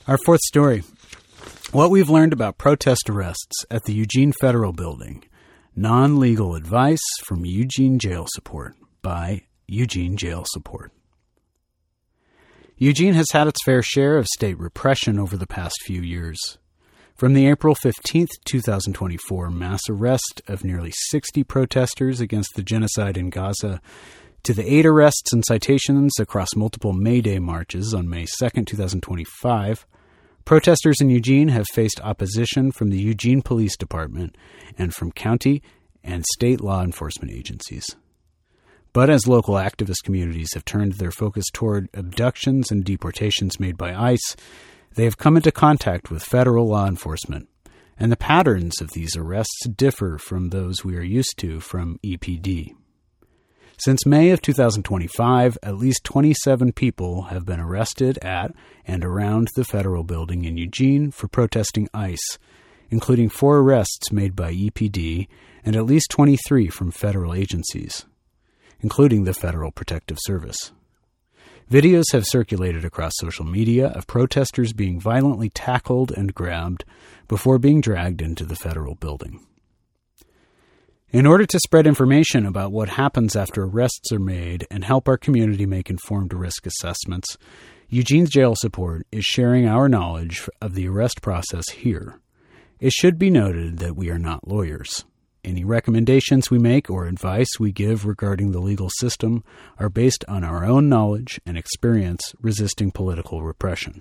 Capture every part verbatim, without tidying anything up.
Our fourth story, what we've learned about protest arrests at the Eugene Federal Building. Non-legal advice from Eugene Jail Support by Eugene Jail Support. Eugene has had its fair share of state repression over the past few years. From the April fifteenth, twenty twenty-four mass arrest of nearly sixty protesters against the genocide in Gaza to the eight arrests and citations across multiple May Day marches on May second, twenty twenty-five, protesters in Eugene have faced opposition from the Eugene Police Department and from county and state law enforcement agencies. But as local activist communities have turned their focus toward abductions and deportations made by ICE, they have come into contact with federal law enforcement, and the patterns of these arrests differ from those we are used to from E P D. Since May of two thousand twenty-five, at least twenty-seven people have been arrested at and around the federal building in Eugene for protesting ICE, including four arrests made by E P D and at least twenty-three from federal agencies, including the Federal Protective Service. Videos have circulated across social media of protesters being violently tackled and grabbed before being dragged into the federal building. In order to spread information about what happens after arrests are made and help our community make informed risk assessments, Eugene's Jail Support is sharing our knowledge of the arrest process here. It should be noted that we are not lawyers. Any recommendations we make or advice we give regarding the legal system are based on our own knowledge and experience resisting political repression.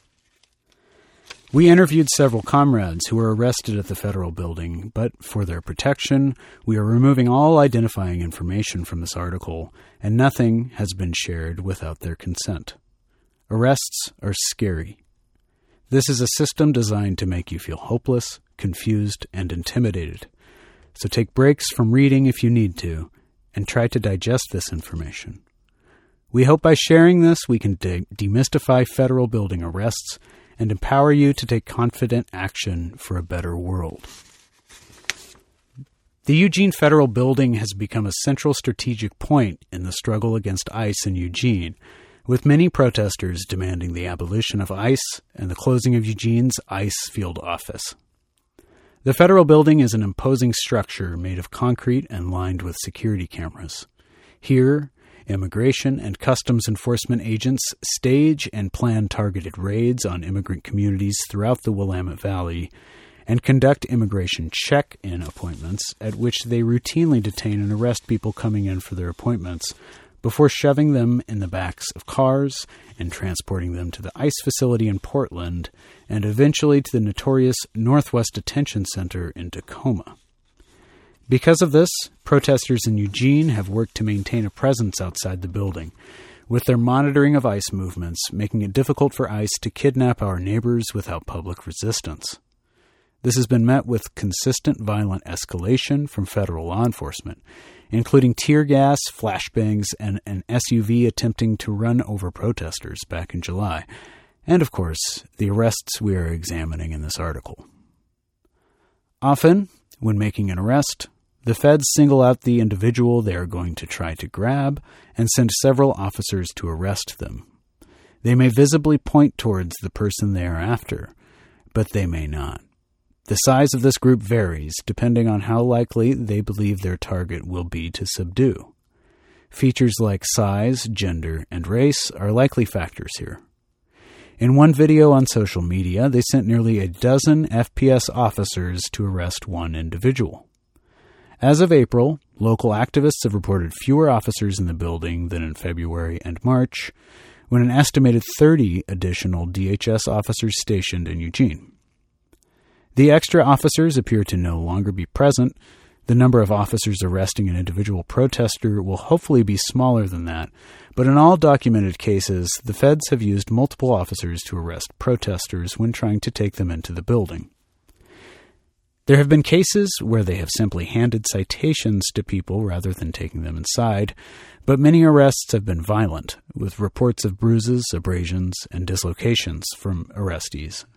We interviewed several comrades who were arrested at the federal building, but for their protection, we are removing all identifying information from this article, and nothing has been shared without their consent. Arrests are scary. This is a system designed to make you feel hopeless, confused, and intimidated. So take breaks from reading if you need to, and try to digest this information. We hope by sharing this we can de- demystify federal building arrests and empower you to take confident action for a better world. The Eugene Federal Building has become a central strategic point in the struggle against ICE in Eugene, with many protesters demanding the abolition of ICE and the closing of Eugene's ICE field office. The federal building is an imposing structure made of concrete and lined with security cameras. Here, immigration and customs enforcement agents stage and plan targeted raids on immigrant communities throughout the Willamette Valley and conduct immigration check-in appointments at which they routinely detain and arrest people coming in for their appointments before shoving them in the backs of cars and transporting them to the ICE facility in Portland and eventually to the notorious Northwest Detention Center in Tacoma. Because of this, protesters in Eugene have worked to maintain a presence outside the building, with their monitoring of ICE movements making it difficult for ICE to kidnap our neighbors without public resistance. This has been met with consistent violent escalation from federal law enforcement, including tear gas, flashbangs, and an S U V attempting to run over protesters back in July, and of course, the arrests we are examining in this article. Often, when making an arrest, the feds single out the individual they are going to try to grab and send several officers to arrest them. They may visibly point towards the person they are after, but they may not. The size of this group varies depending on how likely they believe their target will be to subdue. Features like size, gender, and race are likely factors here. In one video on social media, they sent nearly a dozen F P S officers to arrest one individual. As of April, local activists have reported fewer officers in the building than in February and March, when an estimated thirty additional D H S officers stationed in Eugene. The extra officers appear to no longer be present. The number of officers arresting an individual protester will hopefully be smaller than that, but in all documented cases, the feds have used multiple officers to arrest protesters when trying to take them into the building. There have been cases where they have simply handed citations to people rather than taking them inside, but many arrests have been violent, with reports of bruises, abrasions, and dislocations from arrestees.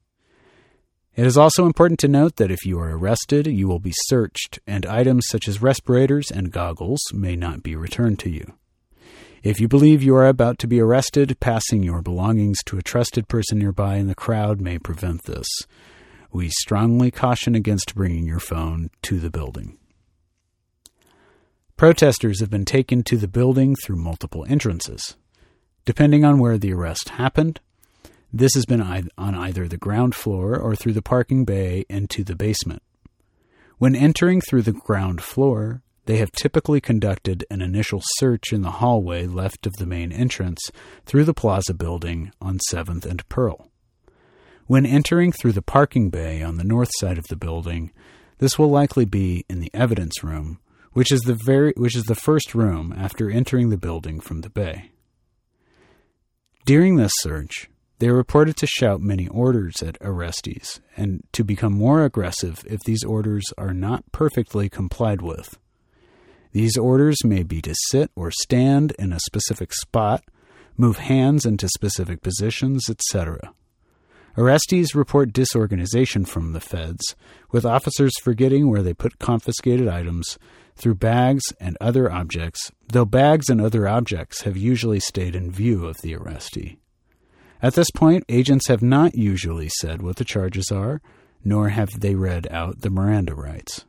It is also important to note that if you are arrested, you will be searched, and items such as respirators and goggles may not be returned to you. If you believe you are about to be arrested, passing your belongings to a trusted person nearby in the crowd may prevent this. We strongly caution against bringing your phone to the building. Protesters have been taken to the building through multiple entrances. Depending on where the arrest happened, this has been on either the ground floor or through the parking bay into the basement. When entering through the ground floor, they have typically conducted an initial search in the hallway left of the main entrance through the Plaza building on seventh and Pearl. When entering through the parking bay on the north side of the building, this will likely be in the evidence room, which is the very which is the first room after entering the building from the bay. During this search, they are reported to shout many orders at arrestees and to become more aggressive if these orders are not perfectly complied with. These orders may be to sit or stand in a specific spot, move hands into specific positions, et cetera. Arrestees report disorganization from the feds, with officers forgetting where they put confiscated items through bags and other objects, though bags and other objects have usually stayed in view of the arrestee. At this point, agents have not usually said what the charges are, nor have they read out the Miranda rights.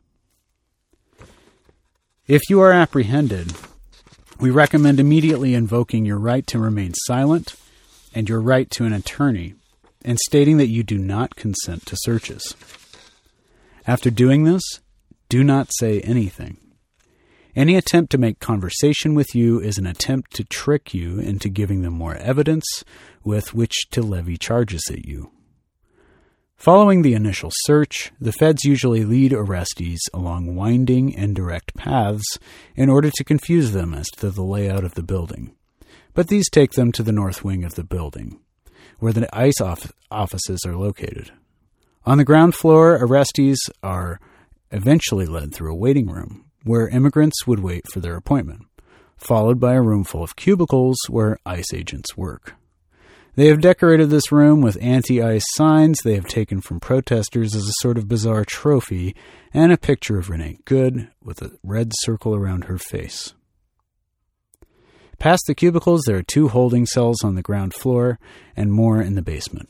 If you are apprehended, we recommend immediately invoking your right to remain silent and your right to an attorney, and stating that you do not consent to searches. After doing this, do not say anything. Any attempt to make conversation with you is an attempt to trick you into giving them more evidence with which to levy charges at you. Following the initial search, the feds usually lead arrestees along winding and direct paths in order to confuse them as to the layout of the building. But these take them to the north wing of the building, where the ICE off- offices are located. On the ground floor, arrestees are eventually led through a waiting room, where immigrants would wait for their appointment, followed by a room full of cubicles where ICE agents work. They have decorated this room with anti-ICE signs they have taken from protesters as a sort of bizarre trophy, and a picture of Renee Good with a red circle around her face. Past the cubicles, there are two holding cells on the ground floor and more in the basement.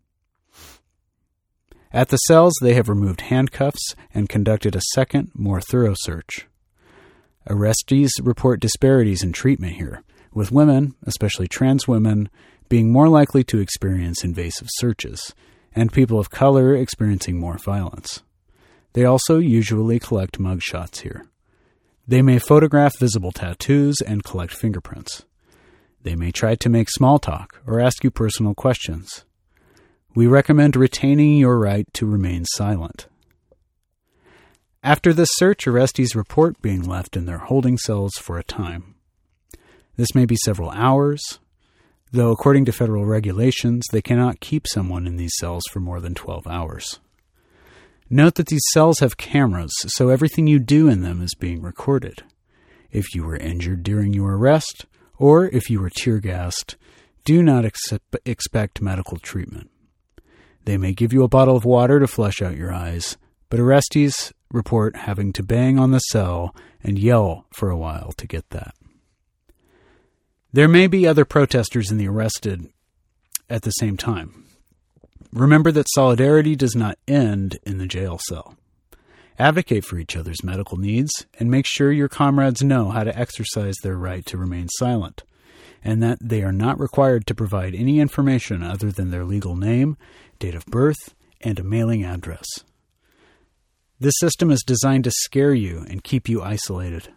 At the cells, they have removed handcuffs and conducted a second, more thorough search. Arrestees report disparities in treatment here, with women, especially trans women, being more likely to experience invasive searches, and people of color experiencing more violence. They also usually collect mugshots here. They may photograph visible tattoos and collect fingerprints. They may try to make small talk or ask you personal questions. We recommend retaining your right to remain silent. After this search, arrestees report being left in their holding cells for a time. This may be several hours, though according to federal regulations, they cannot keep someone in these cells for more than twelve hours. Note that these cells have cameras, so everything you do in them is being recorded. If you were injured during your arrest, or if you were tear-gassed, do not ex- expect medical treatment. They may give you a bottle of water to flush out your eyes, but arrestees report having to bang on the cell and yell for a while to get that. There may be other protesters in the arrested at the same time. Remember that solidarity does not end in the jail cell. Advocate for each other's medical needs and make sure your comrades know how to exercise their right to remain silent, and that they are not required to provide any information other than their legal name, date of birth, and a mailing address. This system is designed to scare you and keep you isolated.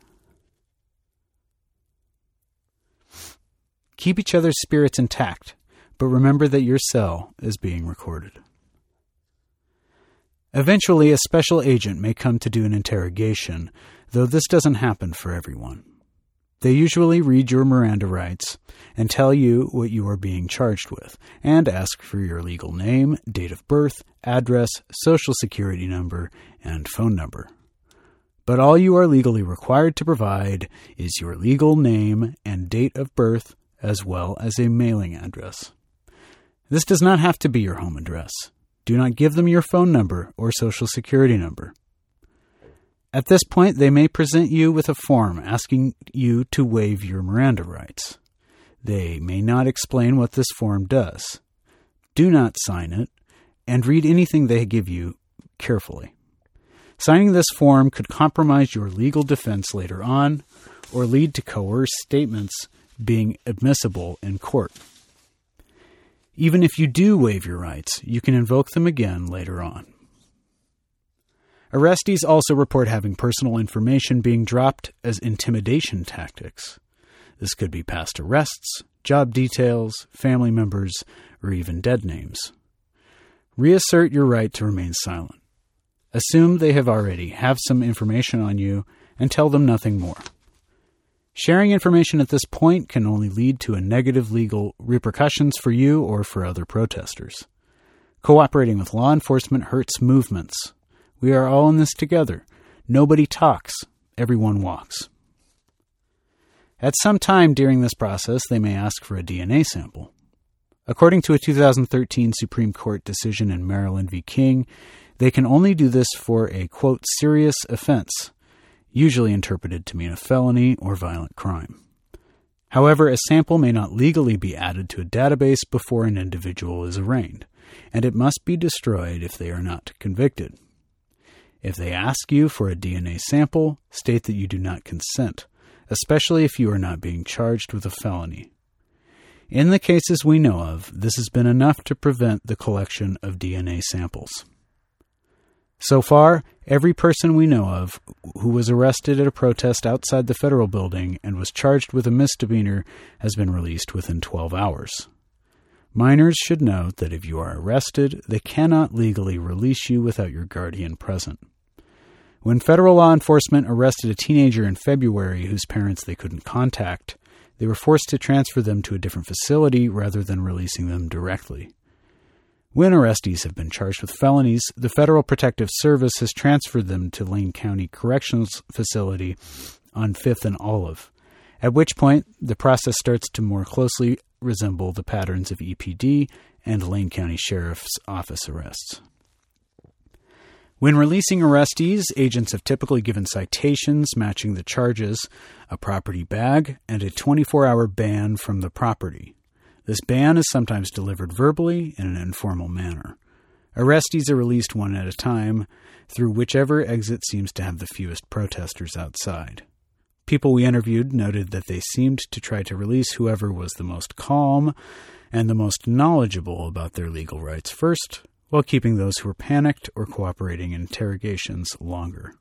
Keep each other's spirits intact, but remember that your cell is being recorded. Eventually, a special agent may come to do an interrogation, though this doesn't happen for everyone. They usually read your Miranda rights and tell you what you are being charged with, and ask for your legal name, date of birth, address, social security number, and phone number. But all you are legally required to provide is your legal name and date of birth, as well as a mailing address. This does not have to be your home address. Do not give them your phone number or social security number. At this point, they may present you with a form asking you to waive your Miranda rights. They may not explain what this form does. Do not sign it, and read anything they give you carefully. Signing this form could compromise your legal defense later on, or lead to coerced statements being admissible in court. Even if you do waive your rights, you can invoke them again later on. Arrestees also report having personal information being dropped as intimidation tactics. This could be past arrests, job details, family members, or even dead names. Reassert your right to remain silent. Assume they have already have some information on you and tell them nothing more. Sharing information at this point can only lead to a negative legal repercussions for you or for other protesters. Cooperating with law enforcement hurts movements. We are all in this together. Nobody talks. Everyone walks. At some time during this process, they may ask for a D N A sample. According to a two thousand thirteen Supreme Court decision in Maryland v. King, they can only do this for a, quote, serious offense, usually interpreted to mean a felony or violent crime. However, a sample may not legally be added to a database before an individual is arraigned, and it must be destroyed if they are not convicted. If they ask you for a D N A sample, state that you do not consent, especially if you are not being charged with a felony. In the cases we know of, this has been enough to prevent the collection of D N A samples. So far, every person we know of who was arrested at a protest outside the federal building and was charged with a misdemeanor has been released within twelve hours. Minors should note that if you are arrested, they cannot legally release you without your guardian present. When federal law enforcement arrested a teenager in February whose parents they couldn't contact, they were forced to transfer them to a different facility rather than releasing them directly. When arrestees have been charged with felonies, the Federal Protective Service has transferred them to Lane County Corrections Facility on fifth and Olive, at which point the process starts to more closely resemble the patterns of E P D and Lane County Sheriff's Office arrests. When releasing arrestees, agents have typically given citations matching the charges, a property bag, and a twenty-four hour ban from the property. This ban is sometimes delivered verbally in an informal manner. Arrestees are released one at a time through whichever exit seems to have the fewest protesters outside. People we interviewed noted that they seemed to try to release whoever was the most calm and the most knowledgeable about their legal rights first, while keeping those who were panicked or cooperating in interrogations longer.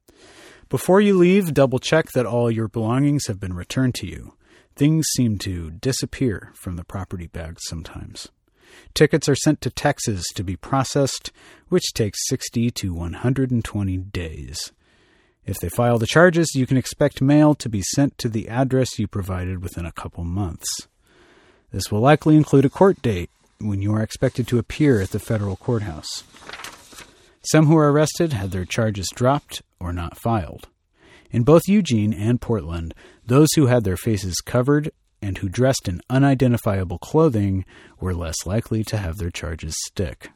Before you leave, double-check that all your belongings have been returned to you. Things seem to disappear from the property bags sometimes. Tickets are sent to Texas to be processed, which takes sixty to one hundred twenty days. If they file the charges, you can expect mail to be sent to the address you provided within a couple months. This will likely include a court date when you are expected to appear at the federal courthouse. Some who are arrested had their charges dropped or not filed. In both Eugene and Portland, those who had their faces covered and who dressed in unidentifiable clothing were less likely to have their charges stick.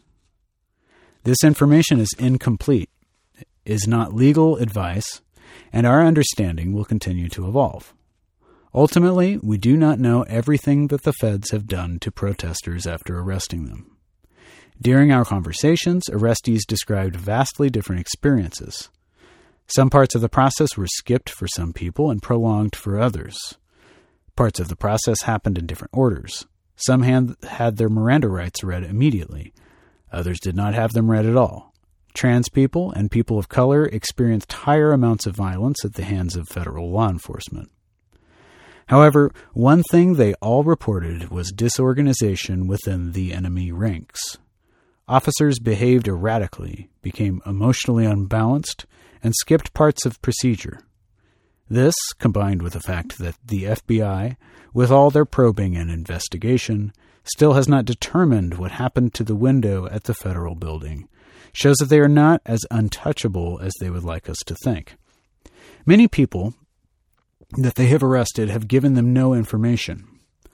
This information is incomplete, is not legal advice, and our understanding will continue to evolve. Ultimately, we do not know everything that the feds have done to protesters after arresting them. During our conversations, arrestees described vastly different experiences. Some parts of the process were skipped for some people and prolonged for others. Parts of the process happened in different orders. Some had, had their Miranda rights read immediately. Others did not have them read at all. Trans people and people of color experienced higher amounts of violence at the hands of federal law enforcement. However, one thing they all reported was disorganization within the enemy ranks. Officers behaved erratically, became emotionally unbalanced, and skipped parts of procedure. This, combined with the fact that the F B I, with all their probing and investigation, still has not determined what happened to the window at the federal building, shows that they are not as untouchable as they would like us to think. Many people that they have arrested have given them no information.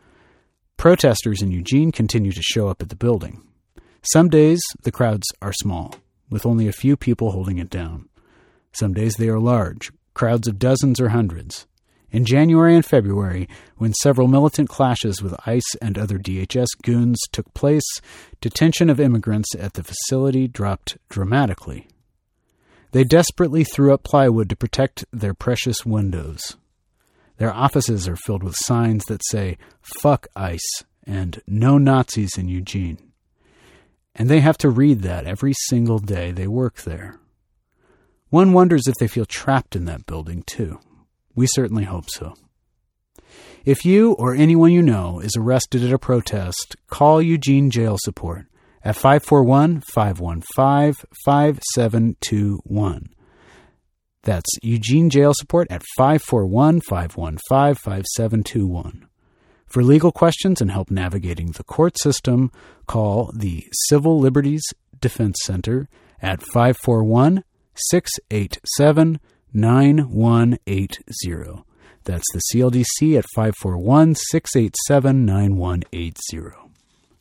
Protesters in Eugene continue to show up at the building. Some days, the crowds are small, with only a few people holding it down. Some days they are large, crowds of dozens or hundreds. In January and February, when several militant clashes with ICE and other D H S goons took place, detention of immigrants at the facility dropped dramatically. They desperately threw up plywood to protect their precious windows. Their offices are filled with signs that say, "Fuck ICE," and "No Nazis in Eugene." And they have to read that every single day they work there. One wonders if they feel trapped in that building, too. We certainly hope so. If you or anyone you know is arrested at a protest, call Eugene Jail Support at five four one, five one five, five seven two one. That's Eugene Jail Support at five four one, five one five, five seven two one. For legal questions and help navigating the court system, call the Civil Liberties Defense Center at five four one, six eight seven, nine one eight zero. That's the C L D C at five four one, six eight seven, nine one eight zero.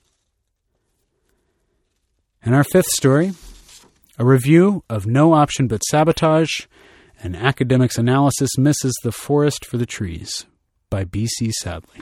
And our fifth story, a review of No Option But Sabotage, an academic's analysis misses the forest for the trees, by B C Sadley.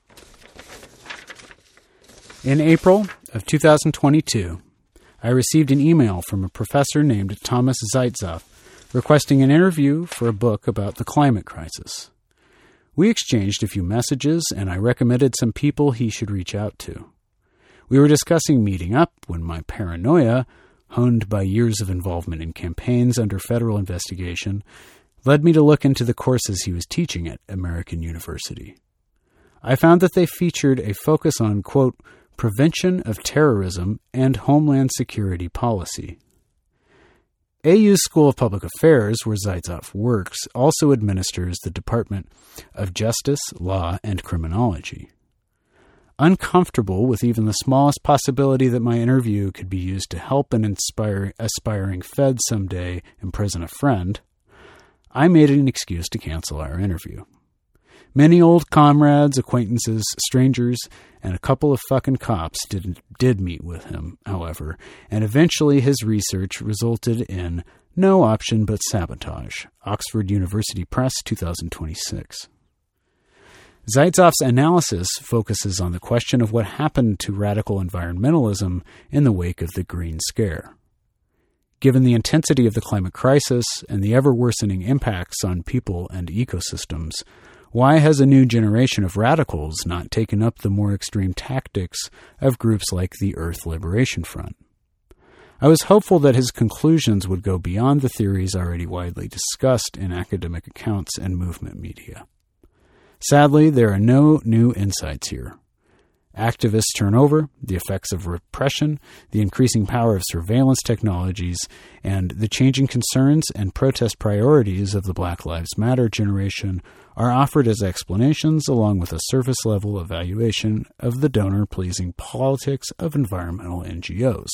In April of two thousand twenty-two, I received an email from a professor named Thomas Zaitzoff requesting an interview for a book about the climate crisis. We exchanged a few messages, and I recommended some people he should reach out to. We were discussing meeting up when my paranoia, honed by years of involvement in campaigns under federal investigation, led me to look into the courses he was teaching at American University. I found that they featured a focus on, quote, prevention of terrorism and homeland security policy. A U's School of Public Affairs, where Zaitzoff works, also administers the Department of Justice, Law, and Criminology. Uncomfortable with even the smallest possibility that my interview could be used to help an inspire, aspiring Fed someday imprison a friend, I made an excuse to cancel our interview. Many old comrades, acquaintances, strangers, and a couple of fucking cops did, did meet with him, however, and eventually his research resulted in No Option But Sabotage, Oxford University Press, two thousand twenty-six. Zaitzoff's analysis focuses on the question of what happened to radical environmentalism in the wake of the Green Scare. Given the intensity of the climate crisis and the ever-worsening impacts on people and ecosystems, why has a new generation of radicals not taken up the more extreme tactics of groups like the Earth Liberation Front? I was hopeful that his conclusions would go beyond the theories already widely discussed in academic accounts and movement media. Sadly, there are no new insights here. Activist turnover, the effects of repression, the increasing power of surveillance technologies, and the changing concerns and protest priorities of the Black Lives Matter generation are offered as explanations along with a surface-level evaluation of the donor-pleasing politics of environmental N G Os.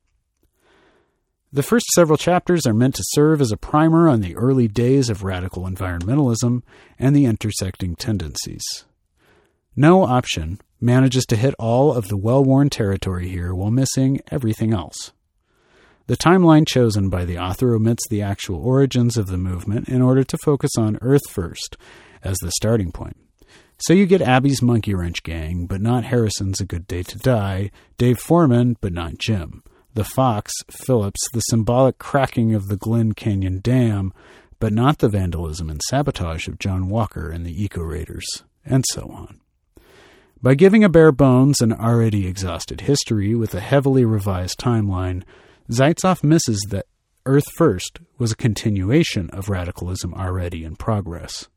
The first several chapters are meant to serve as a primer on the early days of radical environmentalism and the intersecting tendencies. No Option manages to hit all of the well-worn territory here while missing everything else. The timeline chosen by the author omits the actual origins of the movement in order to focus on Earth First as the starting point. So you get Abby's Monkey Wrench Gang, but not Harrison's A Good Day to Die, Dave Foreman, but not Jim, the Fox, Phillips, the symbolic cracking of the Glen Canyon Dam, but not the vandalism and sabotage of John Walker and the Eco-Raiders, and so on. By giving a bare bones and already exhausted history with a heavily revised timeline, Zaitzoff misses that Earth First was a continuation of radicalism already in progress.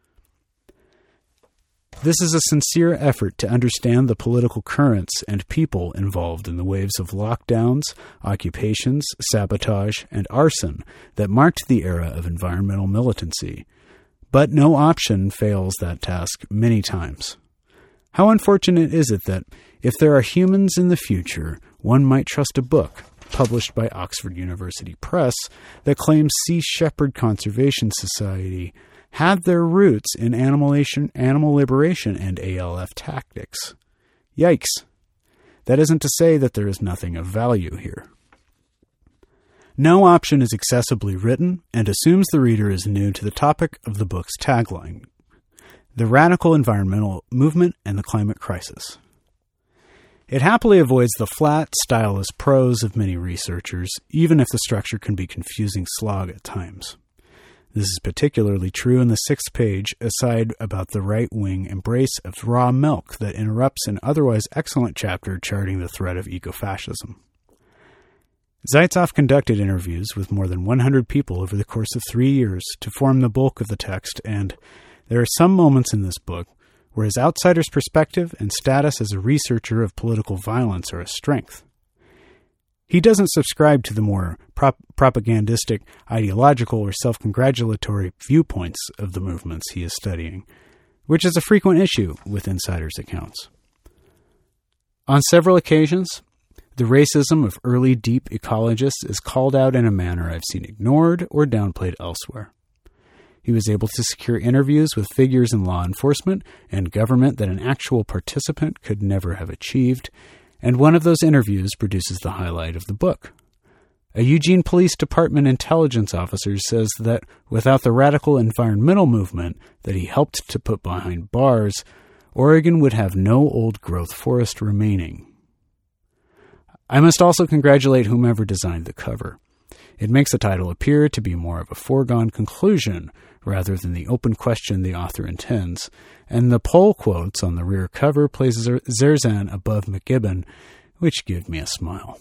This is a sincere effort to understand the political currents and people involved in the waves of lockdowns, occupations, sabotage, and arson that marked the era of environmental militancy. But No Option fails that task many times. How unfortunate is it that, if there are humans in the future, one might trust a book, published by Oxford University Press, that claims Sea Shepherd Conservation Society had their roots in animalation, animal liberation and A L F tactics. Yikes. That isn't to say that there is nothing of value here. No option is accessibly written and assumes the reader is new to the topic of the book's tagline, the radical environmental movement and the climate crisis. It happily avoids the flat, styleless prose of many researchers, even if the structure can be confusing slog at times. This is particularly true in the sixth page aside about the right-wing embrace of raw milk that interrupts an otherwise excellent chapter charting the threat of ecofascism. Zaitsev conducted interviews with more than one hundred people over the course of three years to form the bulk of the text, and there are some moments in this book where his outsider's perspective and status as a researcher of political violence are a strength. He doesn't subscribe to the more prop- propagandistic, ideological, or self-congratulatory viewpoints of the movements he is studying, which is a frequent issue with insiders' accounts. On several occasions, the racism of early deep ecologists is called out in a manner I've seen ignored or downplayed elsewhere. He was able to secure interviews with figures in law enforcement and government that an actual participant could never have achieved, and one of those interviews produces the highlight of the book. A Eugene Police Department intelligence officer says that without the radical environmental movement that he helped to put behind bars, Oregon would have no old-growth forest remaining. I must also congratulate whomever designed the cover. It makes the title appear to be more of a foregone conclusion rather than the open question the author intends, and the poll quotes on the rear cover places Zerzan above McGibbon, which give me a smile.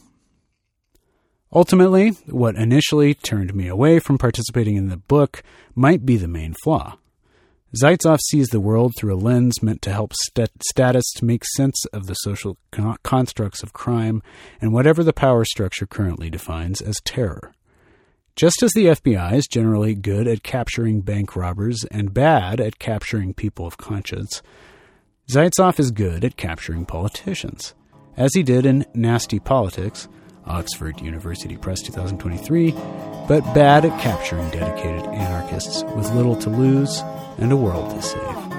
Ultimately, what initially turned me away from participating in the book might be the main flaw. Zaitsev sees the world through a lens meant to help st- statists make sense of the social con- constructs of crime and whatever the power structure currently defines as terror. Just as the F B I is generally good at capturing bank robbers and bad at capturing people of conscience, Zaitsev is good at capturing politicians, as he did in Nasty Politics, Oxford University Press twenty twenty-three, but bad at capturing dedicated anarchists with little to lose and a world to save.